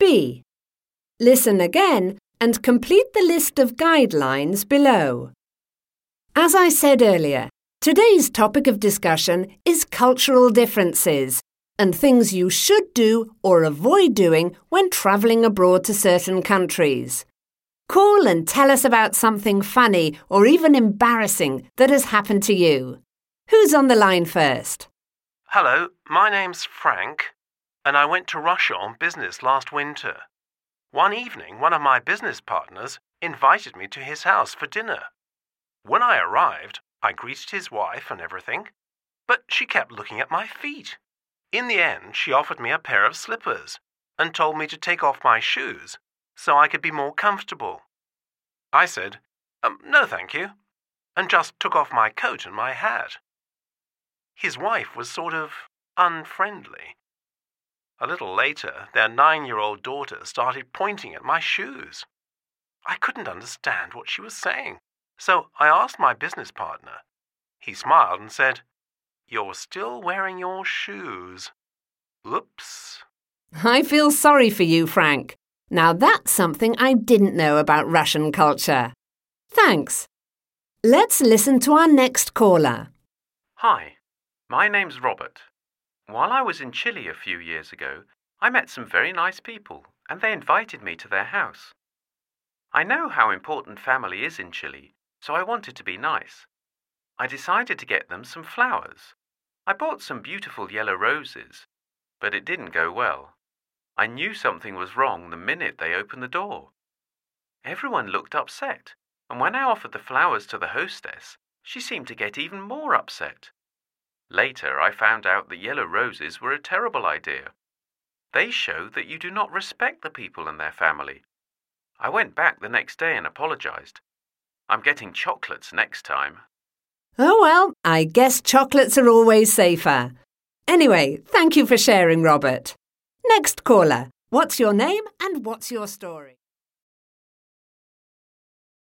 B. Listen again and complete the list of guidelines below. As I said earlier, today's topic of discussion is cultural differences and things you should do or avoid doing when travelling abroad to certain countries. Call and tell us about something funny or even embarrassing that has happened to you. Who's on the line first? Hello, my name's Frank, and I went to Russia on business last winter. One evening, one of my business partners invited me to his house for dinner. When I arrived, I greeted his wife and everything, but she kept looking at my feet. In the end, she offered me a pair of slippers and told me to take off my shoes so I could be more comfortable. I said, no thank you, and just took off my coat and my hat. His wife was sort of unfriendly. A little later, their 9-year-old daughter started pointing at my shoes. I couldn't understand what she was saying, so I asked my business partner. He smiled and said, "You're still wearing your shoes." Oops. I feel sorry for you, Frank. Now that's something I didn't know about Russian culture. Thanks. Let's listen to our next caller. Hi, my name's Robert. While I was in Chile a few years ago, I met some very nice people and they invited me to their house. I know how important family is in Chile, so I wanted to be nice. I decided to get them some flowers. I bought some beautiful yellow roses, but it didn't go well. I knew something was wrong the minute they opened the door. Everyone looked upset, and when I offered the flowers to the hostess, she seemed to get even more upset. Later, I found out that yellow roses were a terrible idea. They show that you do not respect the people and their family. I went back the next day and apologized. I'm getting chocolates next time. Oh well, I guess chocolates are always safer. Anyway, thank you for sharing, Robert. Next caller, what's your name and what's your story?